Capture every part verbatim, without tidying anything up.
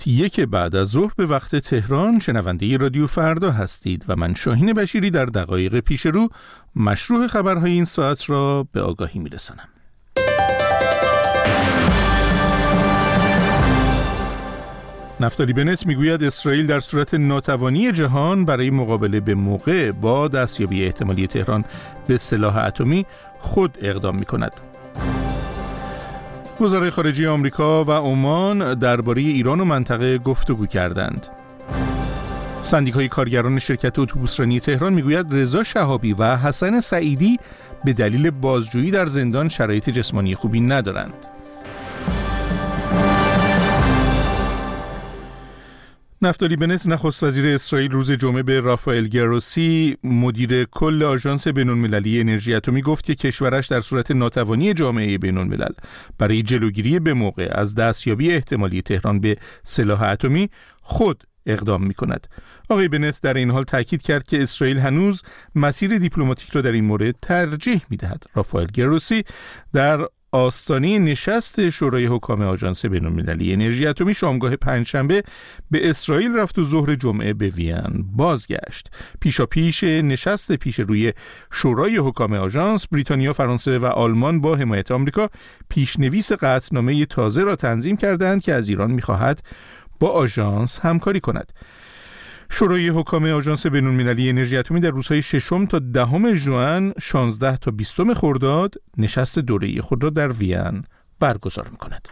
یک بعد از ظهر به وقت تهران شنونده رادیو فردا هستید و من شاهین بشیری در دقایق پیش رو مشروع خبرهای این ساعت را به آگاهی میرسانم. نفتالی بنت میگوید اسرائیل در صورت ناتوانی جهان برای مقابله به موقع با دستیابی احتمالی تهران به سلاح اتمی خود اقدام میکند. وزرای خارجه آمریکا و عمان درباره ایران و منطقه گفتگو کردند. سندیکای کارگران شرکت اتوبوسرانی تهران میگوید رضا شهابی و حسن سعیدی به دلیل بازجویی در زندان شرایط جسمانی خوبی ندارند. نفتالی بنت نخست وزیر اسرائیل روز جمعه به رافائل گروسی مدیر کل آژانس بین‌المللی انرژی اتمی گفت که کشورش در صورت ناتوانی جامعه بین‌الملل برای جلوگیری به موقع از دستیابی احتمالی تهران به سلاح اتمی خود اقدام می‌کند. آقای بنت در این حال تاکید کرد که اسرائیل هنوز مسیر دیپلماتیک را در این مورد ترجیح می‌دهد. رافائل گروسی در آستانه نشست شورای حکام آژانس بین‌المللی انرژی اتمی شامگاه پنجشنبه به اسرائیل رفت و ظهر جمعه به وین بازگشت. پیشاپیش نشست پیش روی شورای حکام آژانس، بریتانیا، فرانسه و آلمان با حمایت آمریکا پیشنویس قطعنامه تازه را تنظیم کردند که از ایران می‌خواهد با آژانس همکاری کند. شورای حکام آژانس بین‌المللی انرژی اتمی در روزهای ششم تا دهم ژوئن، شانزده تا بیستم خرداد نشست دوره‌ای خود را در وین برگزار می‌کند.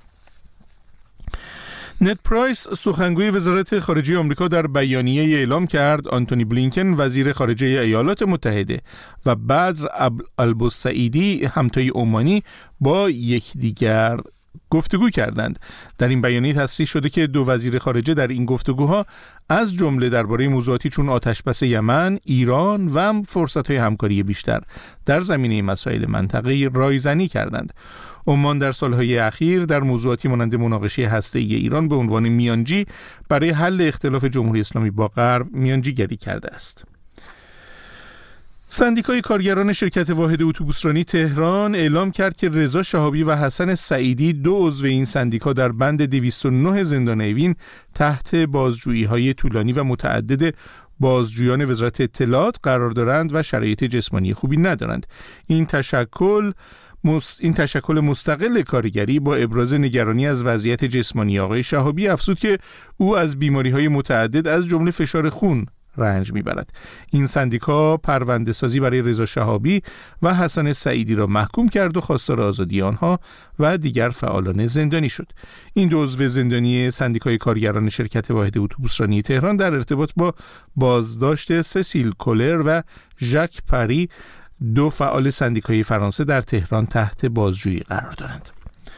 نت پرایس سخنگوی وزارت خارجه آمریکا در بیانیه اعلام کرد آنتونی بلینکن وزیر خارجه ایالات متحده و بدر البوسعیدی همتای عمانی با یکدیگر گفتگو کردند. در این بیانیه تصریح شده که دو وزیر خارجه در این گفتگوها از جمله درباره موضوعاتی چون آتشبس یمن، ایران و فرصت‌های همکاری بیشتر در زمینه مسائل منطقه‌ای رایزنی کردند. عمان در سالهای اخیر در موضوعاتی مانند مناقشه هسته‌ای ایران به عنوان میانجی برای حل اختلاف جمهوری اسلامی با غرب میانجیگری کرده است. سندیکای کارگران شرکت واحد اتوبوسرانی تهران اعلام کرد که رضا شهابی و حسن سعیدی دو عضو این سندیکا در بند دویست و نه زندان اوین تحت بازجویی‌های طولانی و متعدد بازجویان وزارت اطلاعات قرار دارند و شرایط جسمانی خوبی ندارند. این تشکل این تشکل مستقل کارگری با ابراز نگرانی از وضعیت جسمانی آقای شهابی افزود که او از بیماری‌های متعدد از جمله فشار خون رنج میبرد. این سندیکا پرونده سازی برای رضا شهابی و حسن سعیدی را محکوم کرد و خواستار آزادی آنها و دیگر فعالان زندانی شد. این دو عضو زندانی سندیکای کارگران شرکت واحد اتوبوسرانی تهران در ارتباط با بازداشت سسیل کولر و ژاک پری، دو فعال سندیکای فرانسه، در تهران تحت بازجویی قرار دارند.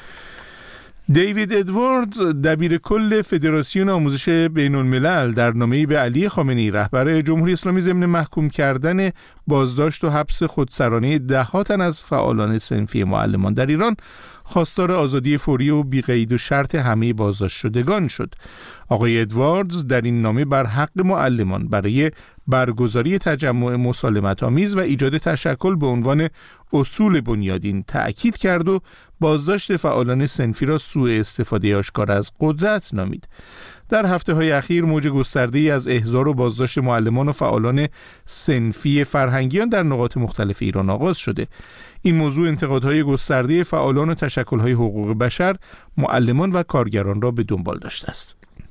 دیوید ادواردز دبیر کل فدراسیون آموزش بین الملل در نامه‌ای به علی خامنه‌ای رهبر جمهوری اسلامی ضمن محکوم کردن بازداشت و حبس خودسرانه ده تن از فعالان صنفی معلمان در ایران خواستار آزادی فوری و بی‌قید و شرط همه بازداشت شدگان شد. آقای ادواردز در این نامه بر حق معلمان برای برگزاری تجمع مسالمت آمیز و ایجاد تشکل به عنوان اصول بنیادین تأکید کرد و بازداشت فعالان صنفی را سوء استفاده آشکار از قدرت نامید. در هفته‌های اخیر موج گسترده‌ای از احضار و بازداشت معلمان و فعالان صنفی فرهنگیان در نقاط مختلف ایران آغاز شده. این موضوع انتقادهای گسترده فعالان و تشکل‌های حقوق بشر، معلمان و کارگران را به دنبال داشته است.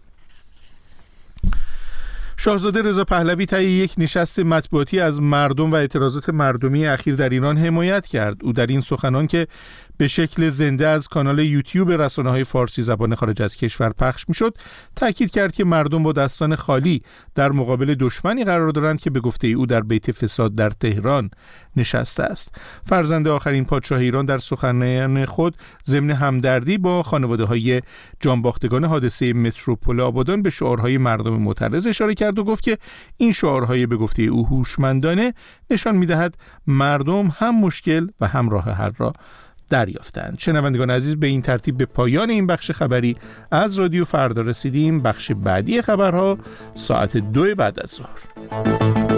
شاهزاده رضا پهلوی طی یک نشست مطبوعاتی از مردم و اعتراضات مردمی اخیر در ایران حمایت کرد. او در این سخنان که به شکل زنده از کانال یوتیوب رسانه‌های فارسی زبان خارج از کشور پخش می‌شد، تاکید کرد که مردم با دستان خالی در مقابل دشمنی قرار دارند که به گفته او در بیت فساد در تهران نشسته است. فرزند آخرین پادشاه ایران در سخنان خود ضمن همدردی با خانواده‌های جانباختگان حادثه متروپول آبادان به شعارهای مردم معترض اشاره کرد و گفت که این شعارهای به گفته او هوشمندانه نشان می‌دهد مردم هم مشکل و هم راه حل را دریافتند. شنوندگان عزیز، به این ترتیب به پایان این بخش خبری از رادیو فردا رسیدیم. بخش بعدی خبرها ساعت دو بعد از ظهر.